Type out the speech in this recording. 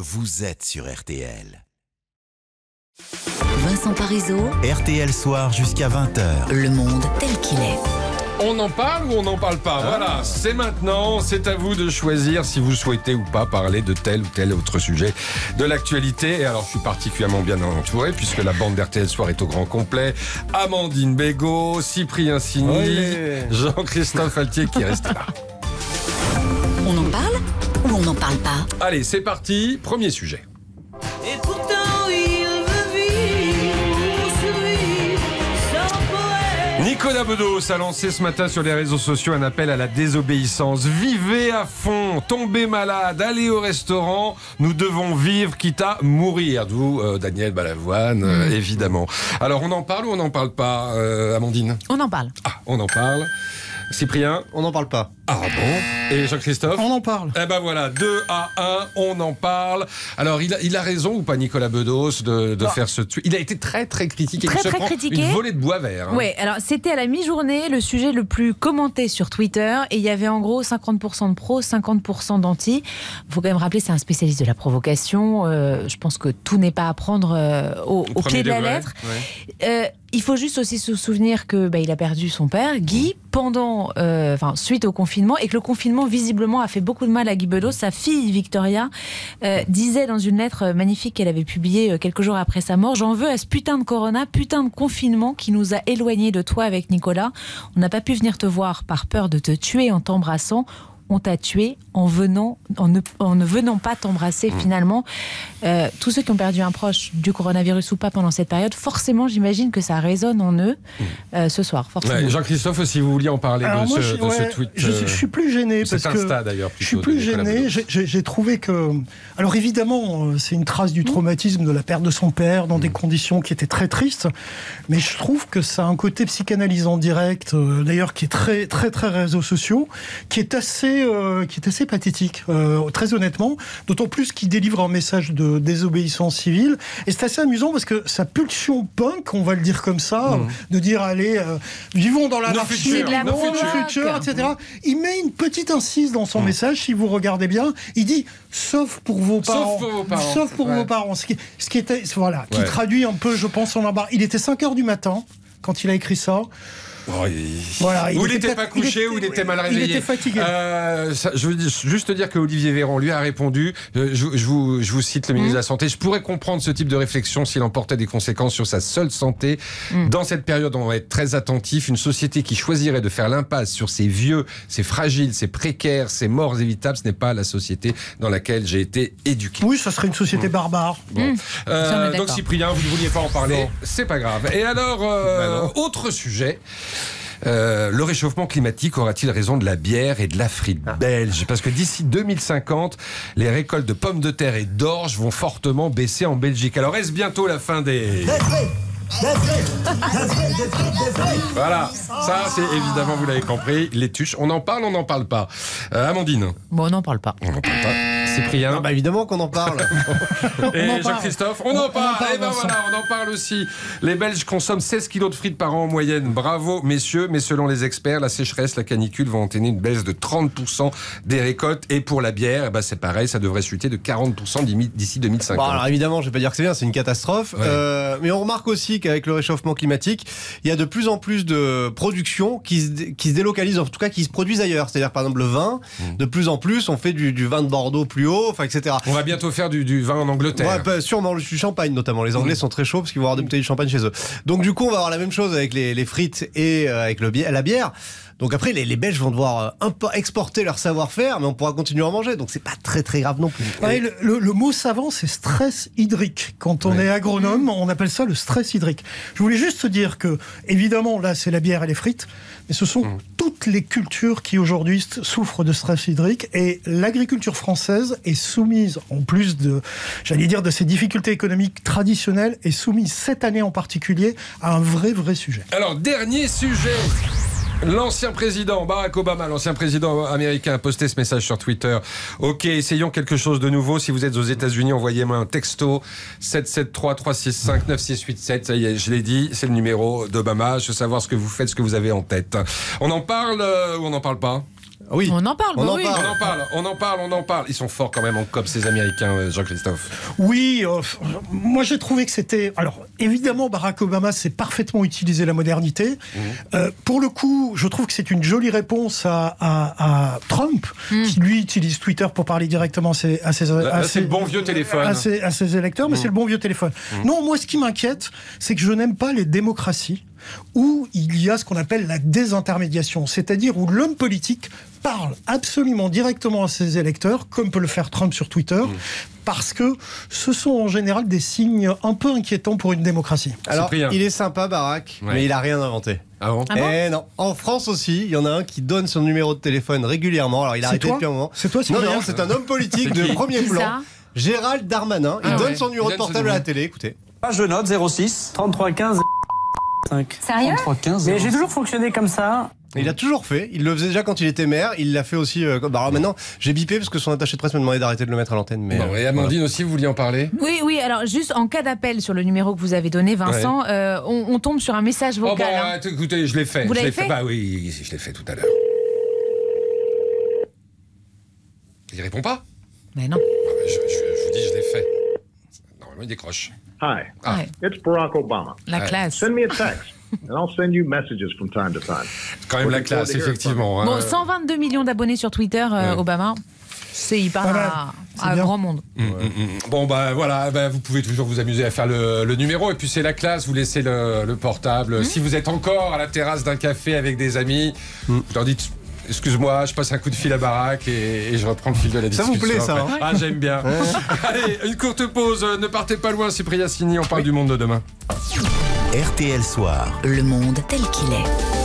vous êtes sur RTL. Vincent Parisot, RTL Soir jusqu'à 20h. le monde tel qu'il est. On en parle ou on n'en parle pas? Voilà, c'est maintenant, c'est à vous de choisir si vous souhaitez ou pas parler de tel ou tel autre sujet de l'actualité. Et alors, je suis particulièrement bien entouré puisque la bande d'RTL Soir est au grand complet. Amandine Bégaud, Cyprien Signy, Jean-Christophe Altier qui est resté là. On en parle ou on n'en parle pas? Allez, c'est parti, premier sujet. Et pourtant il veut vivre sur lui, sans poète. Nicolas Bedos a lancé ce matin sur les réseaux sociaux un appel à la désobéissance. Vivez à fond, tombez malade, allez au restaurant, nous devons vivre quitte à mourir. D'où Daniel Balavoine, évidemment. Alors on en parle ou on n'en parle pas, Amandine? On en parle. Ah, on en parle. Cyprien? On n'en parle pas. Ah bon? Et Jean-Christophe? On en parle. Eh ben voilà, 2-1, on en parle. Alors, il a raison ou pas, Nicolas Bedos, de faire ce tweet? Il a été très très critiqué. Très, il se très prend critiqué. Une volée de bois vert. Hein. Oui, alors c'était à la mi-journée le sujet le plus commenté sur Twitter et il y avait en gros 50% de pros, 50% d'anti. Il faut quand même rappeler, c'est un spécialiste de la provocation. Je pense que tout n'est pas à prendre au pied de la lettre. Ouais. Il faut juste aussi se souvenir que il a perdu son père, Guy, suite au confinement, et que le confinement visiblement a fait beaucoup de mal à Guy Bedos. Sa fille Victoria disait dans une lettre magnifique qu'elle avait publiée quelques jours après sa mort: j'en veux à ce putain de corona, putain de confinement qui nous a éloignés de toi avec Nicolas. On n'a pas pu venir te voir par peur de te tuer en t'embrassant. On t'a tué en ne venant pas t'embrasser finalement. Tous ceux qui ont perdu un proche du coronavirus ou pas pendant cette période, forcément j'imagine que ça résonne en eux ce soir. Ouais, Jean-Christophe, si vous vouliez en parler ce tweet. Je suis plus gêné parce que Insta, d'ailleurs, je suis plus gêné. J'ai trouvé que, alors évidemment, c'est une trace du traumatisme de la perte de son père dans des conditions qui étaient très tristes, mais je trouve que ça a un côté psychanalysant direct, d'ailleurs qui est très très très réseaux sociaux, qui est assez pathétique, très honnêtement, d'autant plus qu'il délivre un message de désobéissance civile, et c'est assez amusant parce que sa pulsion punk, on va le dire comme ça, de dire allez, vivons dans l'anarchie, nos futurs, etc. Il met une petite incise dans son message, si vous regardez bien, il dit sauf pour vos parents, sauf pour vos parents, ce qui était, voilà, qui traduit un peu, je pense, son embarras. Il était 5h du matin quand il a écrit ça. Voilà, il n'était pas couché ou il était mal réveillé. Il était fatigué. Je veux juste dire que Olivier Véran lui a répondu. Je vous cite le ministre de la Santé. Je pourrais comprendre ce type de réflexion s'il emportait des conséquences sur sa seule santé. Dans cette période, on va être très attentif. Une société qui choisirait de faire l'impasse sur ses vieux, ses fragiles, ses précaires, ses morts évitables, ce n'est pas la société dans laquelle j'ai été éduqué. Oui, ça serait une société barbare. Bon. Donc Cyprien, vous ne vouliez pas en parler. C'est pas grave. Et alors, autre sujet. Le réchauffement climatique aura-t-il raison de la bière et de la frite belge? Parce que d'ici 2050, les récoltes de pommes de terre et d'orge vont fortement baisser en Belgique. Alors est-ce bientôt la fin des... Voilà, ça c'est évidemment, vous l'avez compris, les tuches. On en parle, on n'en parle pas. Amandine? Bon, on n'en parle pas. On n'en parle pas. Cyprien? Évidemment qu'on en parle. Et Jean-Christophe? On en parle. Et ben voilà, on en parle aussi. Les Belges consomment 16 kilos de frites par an en moyenne. Bravo messieurs, mais selon les experts, la sécheresse, la canicule vont entraîner une baisse de 30% des récoltes. Et pour la bière, c'est pareil, ça devrait chuter de 40% d'ici 2050. Bon, alors évidemment, je ne vais pas dire que c'est bien, c'est une catastrophe. Ouais. Mais on remarque aussi qu'avec le réchauffement climatique, il y a de plus en plus de productions qui se délocalisent, en tout cas qui se produisent ailleurs. C'est-à-dire par exemple le vin, de plus en plus on fait du vin de Bordeaux plus haut, etc. On va bientôt faire du vin en Angleterre. Ouais, sûrement du champagne notamment. Les Anglais sont très chauds parce qu'ils vont avoir des bouteilles de champagne chez eux. Donc du coup on va avoir la même chose avec les frites et avec la bière. Donc après, les Belges vont devoir exporter leur savoir-faire, mais on pourra continuer à en manger. Donc c'est pas très très grave non plus. Ouais, le mot savant, c'est stress hydrique. Quand on est agronome, on appelle ça le stress hydrique. Je voulais juste te dire que, évidemment, là, c'est la bière et les frites, mais ce sont toutes les cultures qui aujourd'hui souffrent de stress hydrique. Et l'agriculture française est soumise, en plus de ces difficultés économiques traditionnelles, est soumise cette année en particulier à un vrai sujet. Alors, dernier sujet. L'ancien président Barack Obama, l'ancien président américain, a posté ce message sur Twitter. Ok, essayons quelque chose de nouveau. Si vous êtes aux États-Unis, envoyez-moi un texto 773-365-9687. Ça y est, je l'ai dit, c'est le numéro d'Obama. Je veux savoir ce que vous faites, ce que vous avez en tête. On en parle ou on n'en parle pas? Oui. On en parle, On bah en oui. parle. On en parle. Ils sont forts quand même en COP, ces Américains, Jean-Christophe. Oui, moi j'ai trouvé que c'était... Alors évidemment, Barack Obama s'est parfaitement utilisé la modernité. Pour le coup, je trouve que c'est une jolie réponse à Trump, qui lui utilise Twitter pour parler directement à ses C'est le bon vieux téléphone. à ses électeurs, mais c'est le bon vieux téléphone. Non, moi ce qui m'inquiète, c'est que je n'aime pas les démocraties où il y a ce qu'on appelle la désintermédiation, c'est-à-dire où l'homme politique parle absolument directement à ses électeurs, comme peut le faire Trump sur Twitter, parce que ce sont en général des signes un peu inquiétants pour une démocratie. Alors, Cyprien. il est sympa, Barack, Ouais. mais il a rien inventé. Ah bon Ah bon Eh non. En France aussi, il y en a un qui donne son numéro de téléphone régulièrement. Alors, il a C'est arrêté toi depuis un moment. C'est toi, Non, Cyprien non, c'est un homme politique C'est de qui premier Qui plan. ça Gérald Darmanin. Il Ah donne ouais. son numéro Il de donne son portable à la numéro. télé. Écoutez. Je note 06 33 15 5. Sérieux 33 15. Mais j'ai toujours fonctionné comme ça. Il a toujours fait. Il le faisait déjà quand il était maire. Il l'a fait aussi. Alors maintenant, j'ai bipé parce que son attaché de presse m'a demandé d'arrêter de le mettre à l'antenne. Mais Bon, et Amandine aussi, vous vouliez en parler? Oui, alors juste en cas d'appel sur le numéro que vous avez donné, Vincent, on tombe sur un message Oh vocal. bah, écoutez, je l'ai fait. Vous Je l'avez l'ai fait Bah oui, je l'ai fait tout à l'heure. Il répond pas? Mais non. Je vous dis, je l'ai fait. Normalement, il décroche. Hi, Ah. Ouais, it's Barack Obama. la classe. Send me a text, and I'll send you messages from time to time. C'est quand même la classe, effectivement. Bon, hein. 122 millions d'abonnés sur Twitter, Obama. Il parle Pas mal. à C'est bien. grand monde. Bon, bah voilà, bah, vous pouvez toujours vous amuser à faire le numéro. Et puis, c'est la classe, vous laissez le portable. Si vous êtes encore à la terrasse d'un café avec des amis, vous leur dites. Excuse-moi, je passe un coup de fil à Barack et je reprends le fil de la Ça discussion. vous plaît, ça, après. hein Ah, j'aime bien. Allez, une courte pause. Ne partez pas loin, Cyprien Sini. On parle du monde de demain. RTL Soir. Le monde tel qu'il est.